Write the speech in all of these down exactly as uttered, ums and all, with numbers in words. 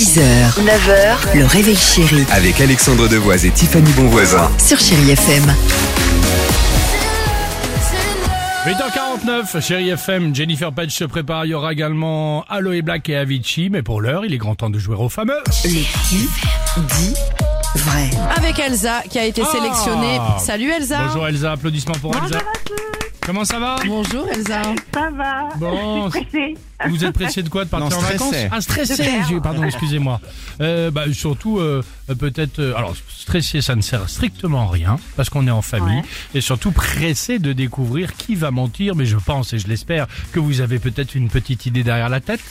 six heures, neuf heures, le réveil chéri Avec Alexandre Devoise et Tiffany Bonvoisin. sur Chéri F M. huit heures quarante-neuf, Chéri F M, Jennifer Page se prépare. Il y aura également Aloe Black et Avicii. Mais pour l'heure, il est grand temps de jouer au fameux. Les qui dit vrai. Avec Elsa qui a été Ah. sélectionnée. Salut Elsa. Bonjour Elsa, applaudissements pour Elsa. Comment ça va? Bonjour Elsa. Ça va. Bon, Je suis pressée. vous êtes pressé de quoi? De partir Non, en stressé. vacances? Ah, stressé, j'ai- pardon, excusez-moi. Euh, bah, surtout, euh, peut-être... euh, alors, stressé, ça ne sert strictement à rien, parce qu'on est en famille, Ouais. et surtout pressé de découvrir qui va mentir, mais je pense, et je l'espère, que vous avez peut-être une petite idée derrière la tête.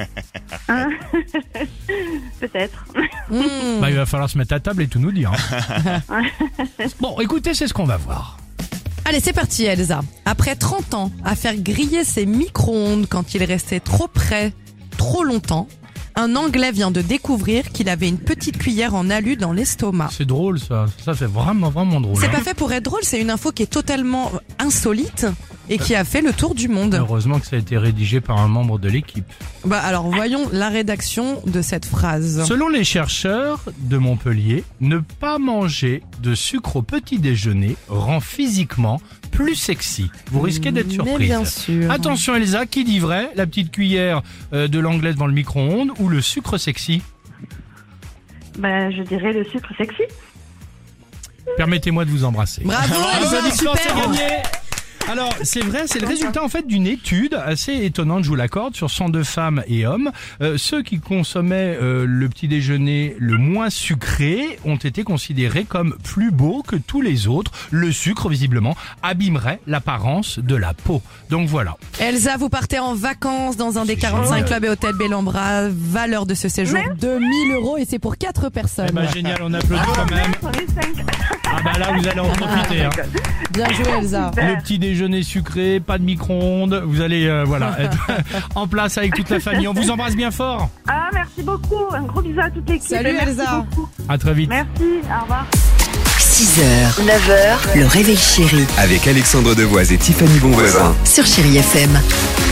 Peut-être. Hmm. Bah, il va falloir se mettre à table et tout nous dire. hein. Bon, écoutez, c'est ce qu'on va voir. Allez, c'est parti Elsa. Après trente ans à faire griller ses micro-ondes quand il restait trop près, trop longtemps, un Anglais vient de découvrir qu'il avait une petite cuillère en alu dans l'estomac. C'est drôle, ça. Ça, c'est vraiment, vraiment drôle. C'est hein. pas fait pour être drôle, c'est une info qui est totalement insolite et qui a fait le tour du monde. Heureusement que ça a été rédigé par un membre de l'équipe. Bah alors voyons la rédaction de cette phrase. Selon les chercheurs de Montpellier, ne pas manger de sucre au petit déjeuner rend physiquement plus sexy. Vous risquez d'être Mais surprise. bien sûr. Attention Elsa, qui dit vrai? La petite cuillère euh, de l'anglais devant le micro-ondes ou le sucre sexy? Bah, je dirais le sucre sexy. Permettez-moi de vous embrasser. Bravo Elsa, Applaudissements, c'est super. gagné. Alors, c'est vrai, c'est le résultat en fait d'une étude assez étonnante, je vous l'accorde, sur cent deux femmes et hommes. Euh, ceux qui consommaient euh, le petit déjeuner le moins sucré ont été considérés comme plus beaux que tous les autres. Le sucre, visiblement, abîmerait l'apparence de la peau. Donc voilà. Elsa, vous partez en vacances dans un des C'est quarante-cinq génial. clubs et hôtels Bellambra. Valeur de ce séjour, deux mille euros et c'est pour quatre personnes. Eh ben, génial, on applaudit quand même. On est cinq. Ah bah là, vous allez en profiter. Hein. Bien joué Elsa. Le petit déjeuner sucré, pas de micro-ondes. Vous allez euh, voilà être en place avec toute la famille. On vous embrasse bien fort. Ah, merci beaucoup. Un gros bisou à toute l'équipe. Salut, et merci Elsa. beaucoup. À très vite. Merci. Au revoir. six heures, neuf heures, le réveil chéri Avec Alexandre Devoise et Tiffany Bonvoisin. sur Chéri F M.